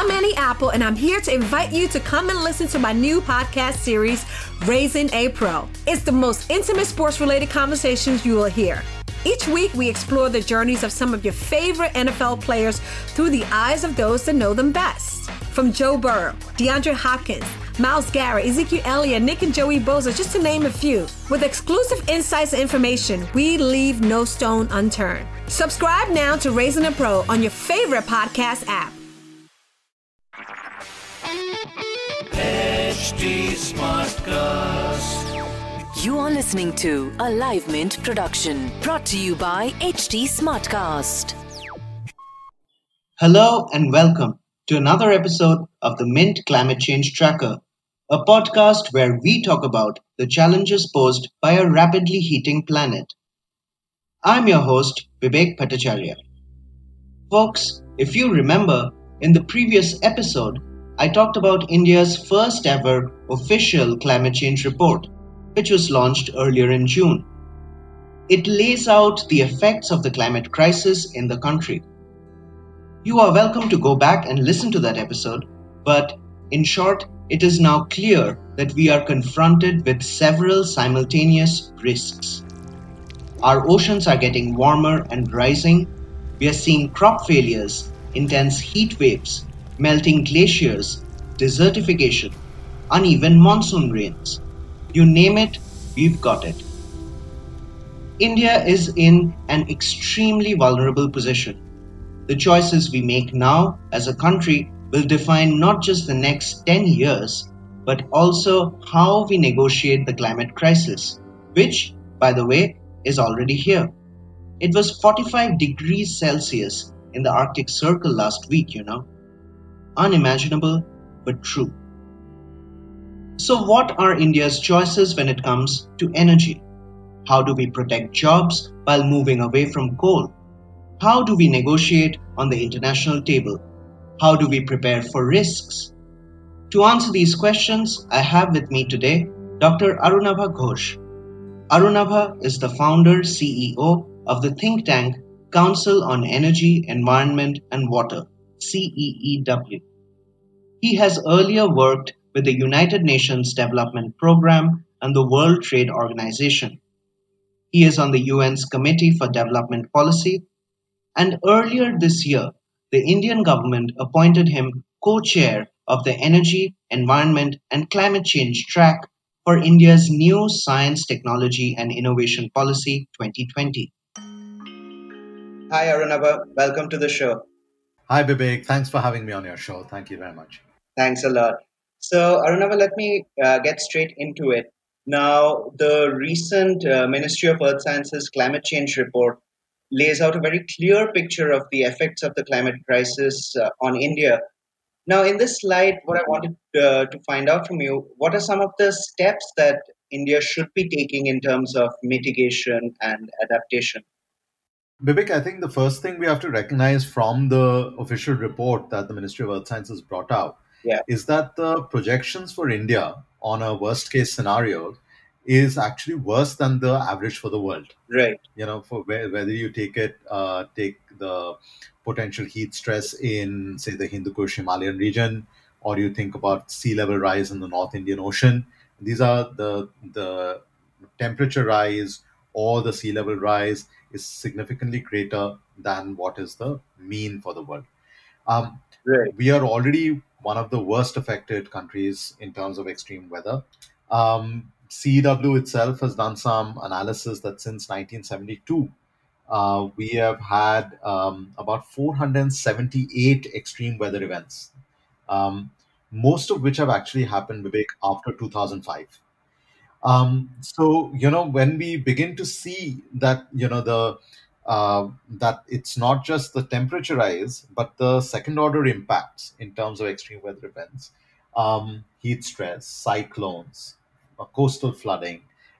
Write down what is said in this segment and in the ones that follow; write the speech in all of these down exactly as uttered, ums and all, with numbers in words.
I'm Annie Apple, and I'm here to invite you to come and listen to my new podcast series, Raising a Pro. It's the most intimate sports-related conversations you will hear. Each week, we explore the journeys of some of your favorite N F L players through the eyes of those that know them best. From Joe Burrow, DeAndre Hopkins, Myles Garrett, Ezekiel Elliott, Nick and Joey Bosa, just to name a few. With exclusive insights and information, we leave no stone unturned. Subscribe now to Raising a Pro on your favorite podcast app. H D Smartcast. You are listening to a Live Mint production brought to you by H D Smartcast. Hello and welcome to another episode of the Mint Climate Change Tracker, a podcast where we talk about the challenges posed by a rapidly heating planet. I'm your host, Vivek Bhattacharya. Folks, if you remember, in the previous episode, I talked about India's first ever official climate change report, which was launched earlier in June. It lays out the effects of the climate crisis in the country. You are welcome to go back and listen to that episode, but in short, it is now clear that we are confronted with several simultaneous risks. Our oceans are getting warmer and rising. We are seeing crop failures, intense heat waves, melting glaciers, desertification, uneven monsoon rains. You name it, we've got it. India is in an extremely vulnerable position. The choices we make now as a country will define not just the next ten years, but also how we negotiate the climate crisis, which, by the way, is already here. It was forty-five degrees Celsius in the Arctic Circle last week, you know. Unimaginable, but true. So what are India's choices when it comes to energy? How do we protect jobs while moving away from coal? How do we negotiate on the international table? How do we prepare for risks? To answer these questions, I have with me today Doctor Arunabha Ghosh. Arunabha is the founder C E O of the think tank Council on Energy, Environment and Water, C E E W. He has earlier worked with the United Nations Development Programme and the World Trade Organization. He is on the U N's Committee for Development Policy, and earlier this year, the Indian government appointed him co-chair of the Energy, Environment and Climate Change track for India's new Science, Technology and Innovation Policy twenty twenty. Hi Arunabha, welcome to the show. Hi Vivek, thanks for having me on your show. Thank you very much. Thanks a lot. So Arunabha, let me uh, get straight into it. Now, the recent uh, Ministry of Earth Sciences Climate Change report lays out a very clear picture of the effects of the climate crisis uh, on India. Now, in this slide, what I wanted uh, to find out from you, what are some of the steps that India should be taking in terms of mitigation and adaptation? Vivek, I think the first thing we have to recognize from the official report that the Ministry of Earth Sciences brought out yeah. is that the projections for India on a worst case scenario is actually worse than the average for the world. Right. You know, for where, whether you take it, uh, take the potential heat stress in, say, the Hindu Kush Himalayan region, or you think about sea level rise in the North Indian Ocean. These are the the temperature rise or the sea level rise is significantly greater than what is the mean for the world. Um, right. We are already one of the worst affected countries in terms of extreme weather. Um, C E W itself has done some analysis that since nineteen seventy-two, uh, we have had um, about four hundred seventy-eight extreme weather events, um, most of which have actually happened, Vivek, after two thousand five. Um, so, you know, when we begin to see that, you know, the uh, that it's not just the temperature rise, but the second order impacts in terms of extreme weather events, um, heat stress, cyclones, uh, coastal flooding,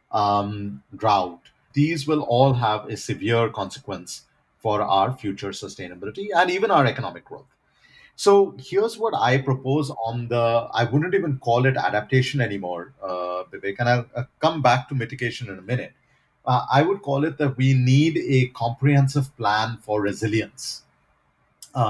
um, drought, these will all have a severe consequence for our future sustainability and even our economic growth. So here's what I propose on the, I wouldn't even call it adaptation anymore, uh, Vivek, and I'll uh, come back to mitigation in a minute. Uh, I would call it that we need a comprehensive plan for resilience. Uh,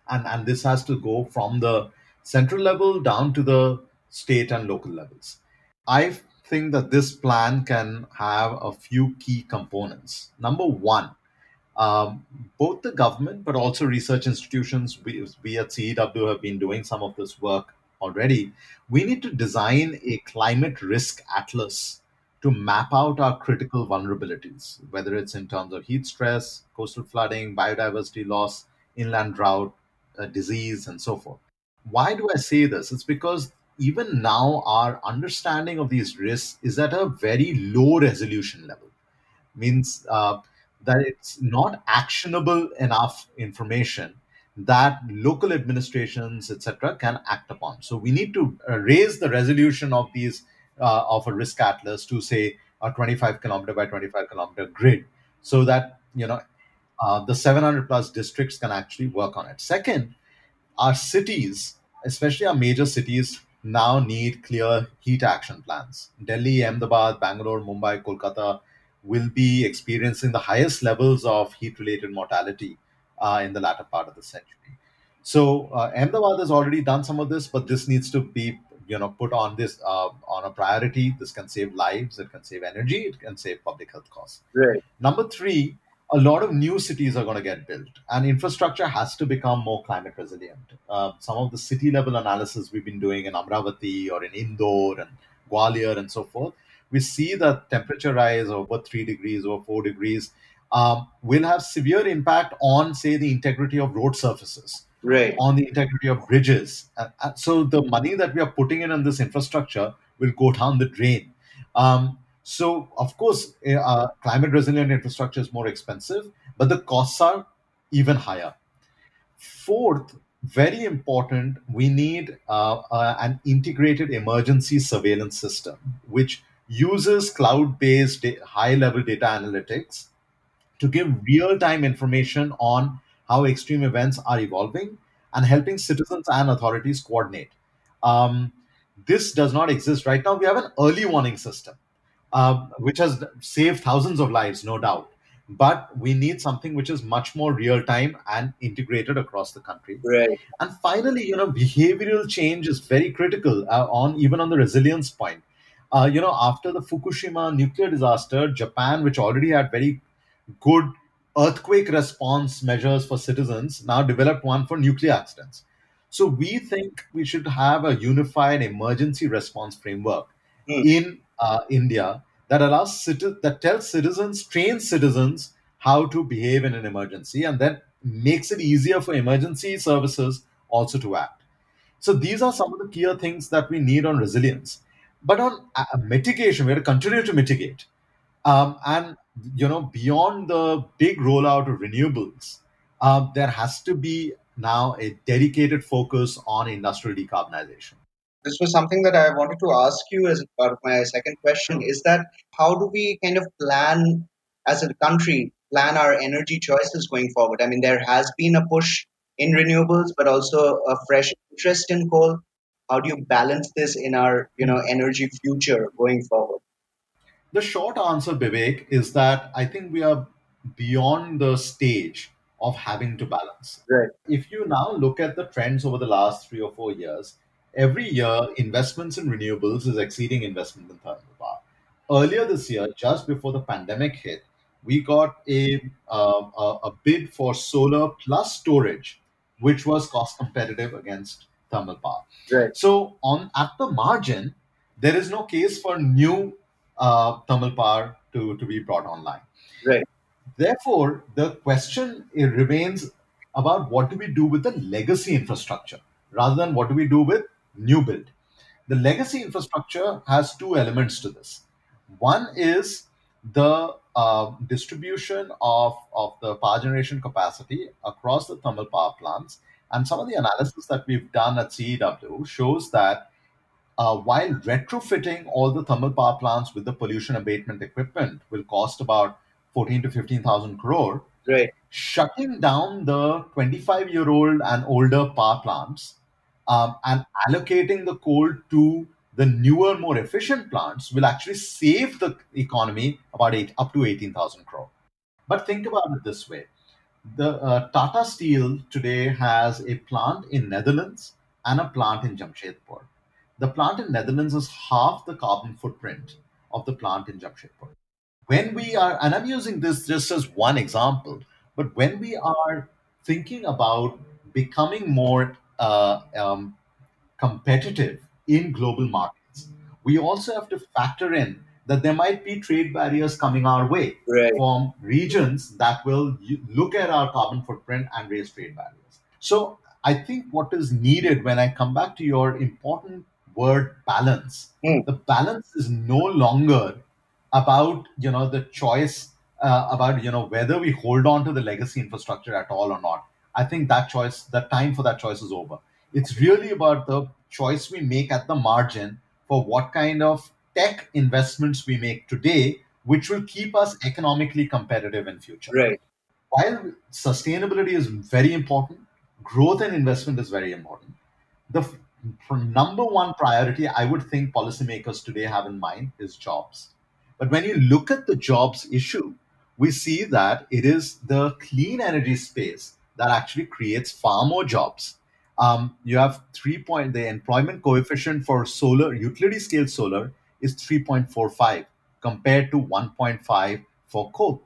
And, and this has to go from the central level down to the state and local levels. I think that this plan can have a few key components. Number one, um, both the government but also research institutions, we, we at C E W have been doing some of this work already. We need to design a climate risk atlas to map out our critical vulnerabilities, whether it's in terms of heat stress, coastal flooding, biodiversity loss, inland drought, uh, disease, and so forth. Why do I say this? It's because even now our understanding of these risks is at a very low resolution level. Means uh, that it's not actionable enough information that local administrations, et cetera, can act upon. So we need to uh, raise the resolution of these uh, of a risk atlas to say a twenty-five kilometer by twenty-five kilometer grid, so that you know uh, the seven hundred plus districts can actually work on it. Second, our cities, especially our major cities, now need clear heat action plans. Delhi, Ahmedabad, Bangalore, Mumbai, Kolkata will be experiencing the highest levels of heat related mortality uh, in the latter part of the century. So uh, Ahmedabad has already done some of this, but this needs to be you know put on this uh, on a priority. This can save lives, it can save energy, it can save public health costs. Right. Number three, a lot of new cities are going to get built, and infrastructure has to become more climate resilient. Uh, some of the city level analysis we've been doing in Amravati or in Indore and Gwalior and so forth, we see that temperature rise over three degrees or four degrees um, will have severe impact on, say, the integrity of road surfaces, Right. on the integrity of bridges. And, and so the money that we are putting in on this infrastructure will go down the drain. Um, so, of course, uh, climate resilient infrastructure is more expensive, but the costs are even higher. Fourth, very important, we need uh, uh, an integrated emergency surveillance system, which uses cloud based high level data analytics to give real time information on how extreme events are evolving and helping citizens and authorities coordinate. Um, this does not exist right now. We have an early warning system, uh, which has saved thousands of lives, no doubt. But we need something which is much more real time and integrated across the country. Right. And finally, you know, behavioral change is very critical uh, on even on the resilience point. Uh, you know, after the Fukushima nuclear disaster, Japan, which already had very good earthquake response measures for citizens, now developed one for nuclear accidents. So we think we should have a unified emergency response framework Hmm. in uh, India that allows citi- that tells citizens, trains citizens how to behave in an emergency, and then makes it easier for emergency services also to act. So these are some of the key things that we need on resilience. But on uh, mitigation, we have to continue to mitigate. Um, and you know, beyond the big rollout of renewables, um, there has to be now a dedicated focus on industrial decarbonization. This was something that I wanted to ask you as part of my second question, is that how do we kind of plan as a country, plan our energy choices going forward? I mean, there has been a push in renewables, but also a fresh interest in coal. How do you balance this in our, you know, energy future going forward? The short answer, Vivek, is that I think we are beyond the stage of having to balance. Right. If you now look at the trends over the last three or four years, every year investments in renewables is exceeding investment in thermal power. Earlier this year, just before the pandemic hit, we got a, uh, a, a bid for solar plus storage, which was cost competitive against thermal power. Right. So, on at the margin, there is no case for new uh, thermal power to, to be brought online. Right. Therefore, the question it remains about what do we do with the legacy infrastructure rather than what do we do with new build. The legacy infrastructure has two elements to this. One is the uh, distribution of, of the power generation capacity across the thermal power plants. And some of the analysis that we've done at C E W shows that uh, while retrofitting all the thermal power plants with the pollution abatement equipment will cost about fourteen to fifteen thousand crore, Right. shutting down the twenty-five year old and older power plants um, and allocating the coal to the newer, more efficient plants will actually save the economy about eight, up to eighteen thousand crore. But think about it this way. The uh, Tata Steel today has a plant in Netherlands and a plant in Jamshedpur. The plant in Netherlands is half the carbon footprint of the plant in Jamshedpur. When we are, and I'm using this just as one example, but when we are thinking about becoming more uh, um, competitive in global markets, we also have to factor in that there might be trade barriers coming our way Right. from regions that will u- look at our carbon footprint and raise trade barriers. So I think what is needed, when I come back to your important word balance, Hmm. the balance is no longer about you know the choice uh, about you know whether we hold on to the legacy infrastructure at all or not. I think that choice, the time for that choice is over. It's really about the choice we make at the margin for what kind of tech investments we make today, which will keep us economically competitive in future. Right. While sustainability is very important, growth and investment is very important. The f- number one priority I would think policymakers today have in mind is jobs. But when you look at the jobs issue, we see that it is the clean energy space that actually creates far more jobs. Um, you have three point the employment coefficient for solar utility scale solar is three point four five compared to one point five for coal.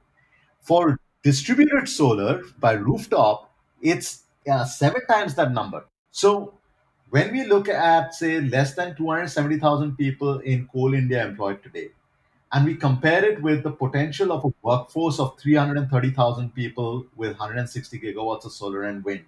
For distributed solar by rooftop, it's uh, seven times that number. So when we look at, say, less than two hundred seventy thousand people in Coal India employed today, and we compare it with the potential of a workforce of three hundred thirty thousand people with one hundred sixty gigawatts of solar and wind,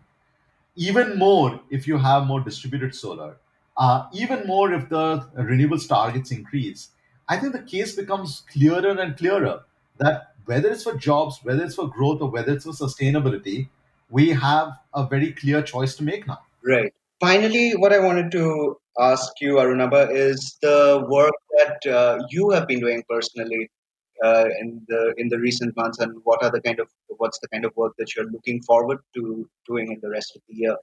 even more if you have more distributed solar, uh, even more if the renewables targets increase, I think the case becomes clearer and clearer that whether it's for jobs, whether it's for growth, or whether it's for sustainability, we have a very clear choice to make now. Right. Finally, what I wanted to ask you, Arunabha, is the work that uh, you have been doing personally uh, in the in the recent months, and what are the kind of what's the kind of work that you're looking forward to doing in the rest of the year?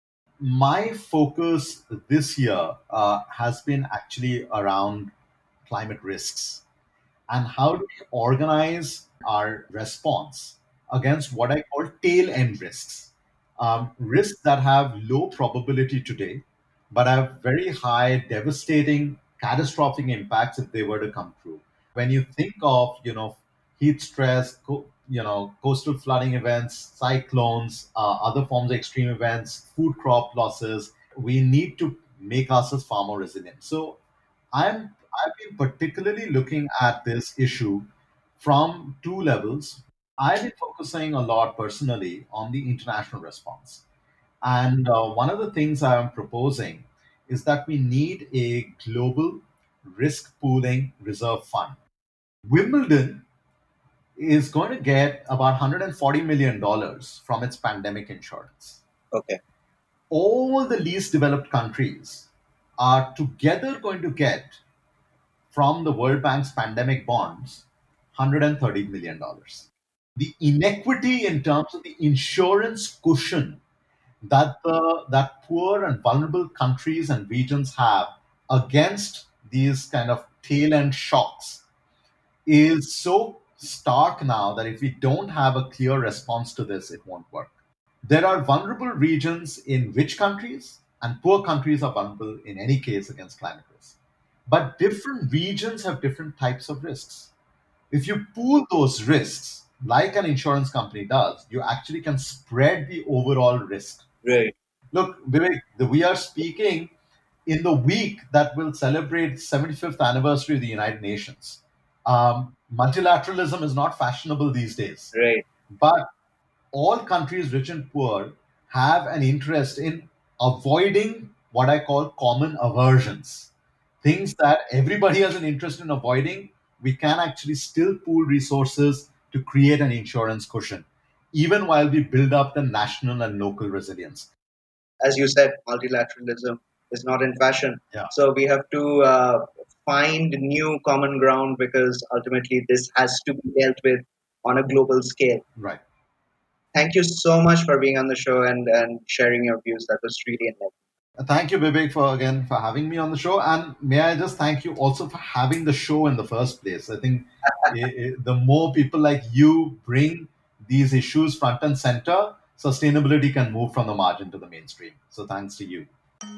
My focus this year uh, has been actually around climate risks and how do we organize our response against what I call tail end risks. Um, risks that have low probability today, but have very high, devastating, catastrophic impacts if they were to come true. When you think of, you know, heat stress, co- you know, coastal flooding events, cyclones, uh, other forms of extreme events, food crop losses, we need to make ourselves far more resilient. So I'm I've been particularly looking at this issue from two levels. I've been focusing a lot personally on the international response. And uh, one of the things I'm proposing is that we need a global risk pooling reserve fund. Wimbledon is going to get about one hundred forty million dollars from its pandemic insurance. Okay. All the least developed countries are together going to get from the World Bank's pandemic bonds one hundred thirty million dollars. The inequity in terms of the insurance cushion that the that poor and vulnerable countries and regions have against these kind of tail end shocks is so stark now that if we don't have a clear response to this, it won't work. There are vulnerable regions in rich countries, and poor countries are vulnerable in any case against climate risk. But different regions have different types of risks. If you pool those risks, like an insurance company does, you actually can spread the overall risk. Right. Look, Vivek, the- we are speaking in the week that will celebrate seventy-fifth anniversary of the United Nations. Um, multilateralism is not fashionable these days, Right. but all countries, rich and poor, have an interest in avoiding what I call common aversions. Things that everybody has an interest in avoiding, we can actually still pool resources to create an insurance cushion, even while we build up the national and local resilience. As you said, multilateralism is not in fashion. Yeah. So we have to uh, find new common ground, because ultimately this has to be dealt with on a global scale. Right. Thank you so much for being on the show and, and sharing your views. That was really enlightening. Thank you, Vivek, for again for having me on the show, and may I just thank you also for having the show in the first place. I think i- i- the more people like you bring these issues front and center, sustainability can move from the margin to the mainstream. So thanks to you.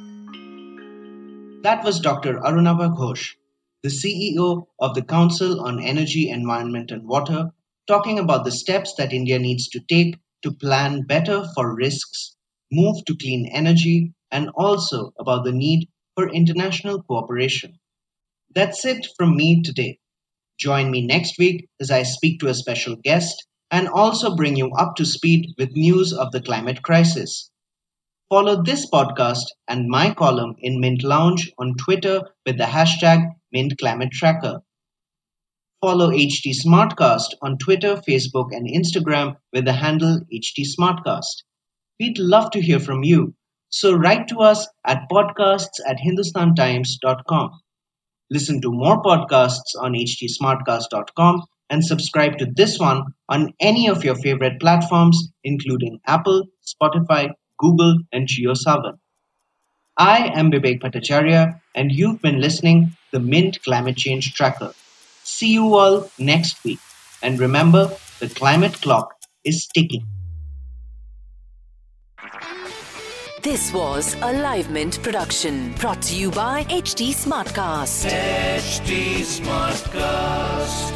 That was Doctor Arunabha Ghosh, the C E O of the Council on Energy, Environment and Water, talking about the steps that India needs to take to plan better for risks, move to clean energy, and also about the need for international cooperation. That's it from me today. Join me next week as I speak to a special guest and also bring you up to speed with news of the climate crisis. Follow this podcast and my column in Mint Lounge on Twitter with the hashtag Mint Climate Tracker. Follow H T Smartcast on Twitter, Facebook, and Instagram with the handle H T Smartcast. We'd love to hear from you, so write to us at podcasts at hindustan times dot com. Listen to more podcasts on h t smartcast dot com and subscribe to this one on any of your favorite platforms, including Apple, Spotify, Google, and JioSaavn. I am Vivek Bhattacharya, and you've been listening to the Mint Climate Change Tracker. See you all next week. And remember, the climate clock is ticking. This was a Live Mint production brought to you by H T Smartcast. H T Smartcast.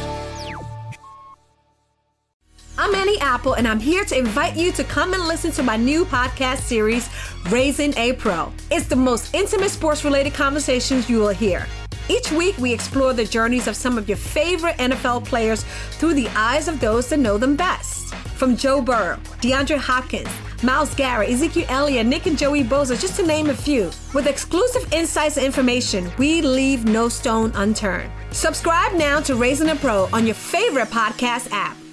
I'm Annie Apple, and I'm here to invite you to come and listen to my new podcast series, Raising a Pro. It's the most intimate sports-related conversations you will hear. Each week, we explore the journeys of some of your favorite N F L players through the eyes of those that know them best. From Joe Burrow, DeAndre Hopkins, Myles Garrett, Ezekiel Elliott, Nick and Joey Bosa, just to name a few. With exclusive insights and information, we leave no stone unturned. Subscribe now to Raising a Pro on your favorite podcast app.